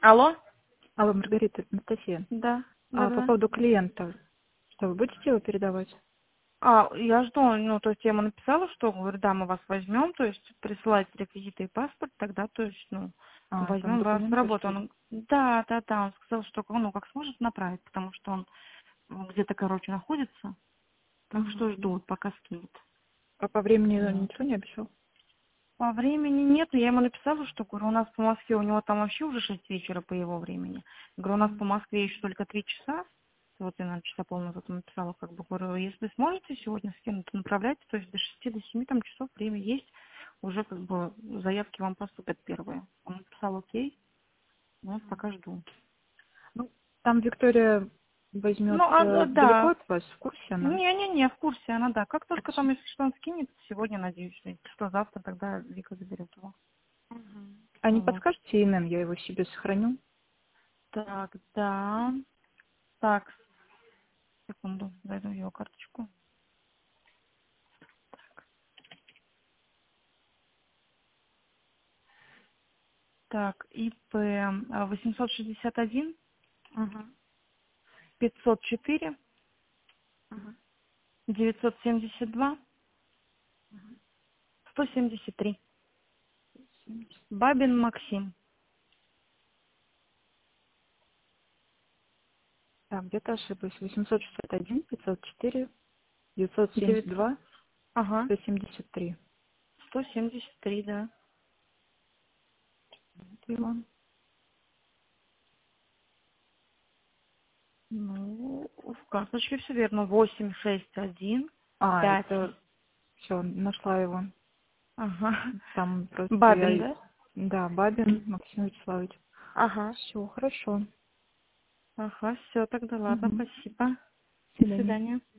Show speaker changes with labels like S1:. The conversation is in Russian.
S1: Алло?
S2: Алло, Маргарита, это Анастасия.
S1: Да,
S2: А по
S1: да.
S2: поводу клиента, что вы будете его передавать?
S1: Я жду, то есть я ему написала, что, говорю, да, мы вас возьмем, то есть присылайте реквизиты и паспорт, тогда, то есть,
S2: Там
S1: возьмем вас в
S2: документы,
S1: работу.
S2: что ли?
S1: Да, он сказал, что, как сможет направить, потому что он где-то, находится, так что
S2: Мгм.
S1: жду, пока скинет.
S2: А по времени
S1: Вот.
S2: ничего не обещал?
S1: По времени нет, я ему написала, что, говорю, у нас по Москве, у него там вообще уже 6 вечера по его времени. Говорю, у нас по Москве еще только 3 часа. Вот я, наверное, часа полназад написала, говорю, если сможете сегодня скинуть, то направляйте, то есть до 6 до 7 там часов время есть, уже заявки вам поступят первые. Он написал окей, вот пока жду.
S2: Ну, там Виктория возьмет далеко
S1: Да.
S2: от вас, в курсе она?
S1: Не, в курсе она, да. Как только
S2: Хорошо.
S1: там, если что, он скинет, сегодня, надеюсь, что завтра тогда Вика заберет его.
S2: А не
S1: Вот.
S2: подскажете ИНН, я его себе сохраню?
S1: Так, да. Так, секунду, зайду в его карточку. Так, ИП 861
S2: Угу.
S1: 504
S2: Угу.
S1: 972 173. Бабин Максим.
S2: Так, где-то ошиблась. 861, 504,
S1: 9.
S2: 972,
S1: Ага,
S2: 173.
S1: 173, да.
S2: Это его.
S1: В карточке все верно. 861 5.
S2: Это все, нашла его.
S1: Ага.
S2: Там просто
S1: Бабин,
S2: я...
S1: да?
S2: Да, Бабин Максим Вячеславович.
S1: Ага.
S2: Все, хорошо.
S1: Ага, все, тогда ладно,
S2: Мгм.
S1: спасибо.
S2: До
S1: До
S2: свидания.
S1: свидания.